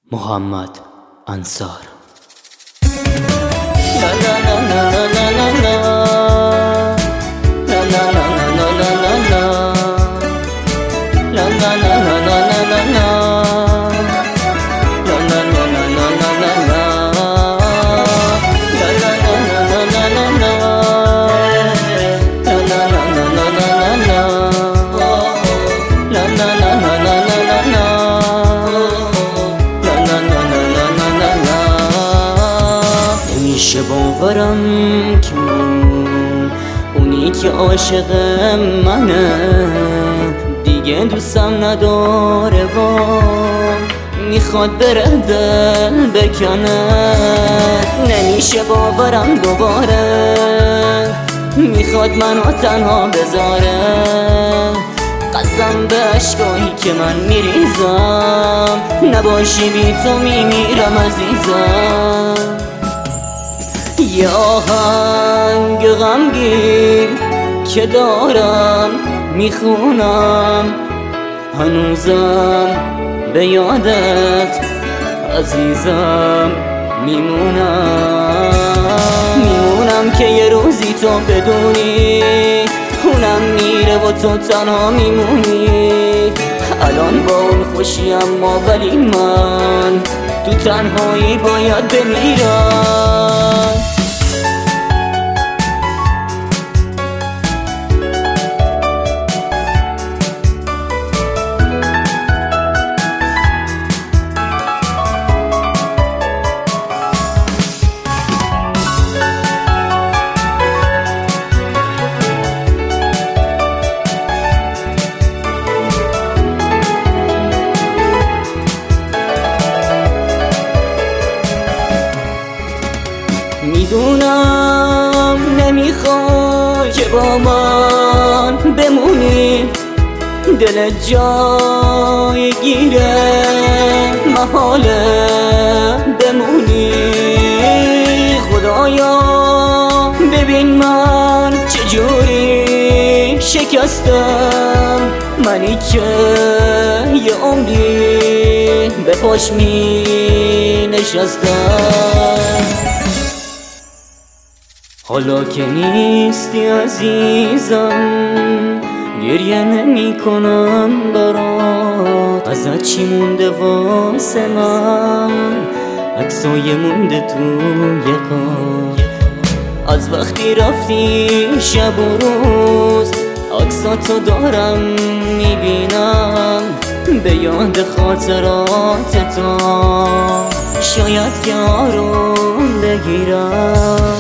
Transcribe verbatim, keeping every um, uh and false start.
محمد انصار. نمیشه باورم که اونی که عاشق منه دیگه دوستم نداره و میخواد بره دل بکنه. نمیشه باورم دوباره میخواد منو تنها بذاره. قسم به عشقایی که من میریزم نباشی بی تو میمیرم عزیزم. یه آهنگ غمگین که دارم میخونم هنوزم به یادت عزیزم میمونم. میمونم که یه روزی تو بدونی اونم میره و تو تنها میمونی. الان با اون خوشی اما ولی من تو تنهایی باید بمیرم. میدونم نمیخوای که با من بمونی. دلت جای گیره محاله بمونی. خدایا ببین من چجوری شکستم. منی که یه عمری به پاش می نشستم. حالا که نیستی عزیزم گریه نمی کنم برات. ازت چی مونده واسه من؟ عکسای مونده توی کار. از وقتی رفتی شب و روز عکساتو دارم میبینم به یاد خاطرات تو. شاید که آروم بگیرم.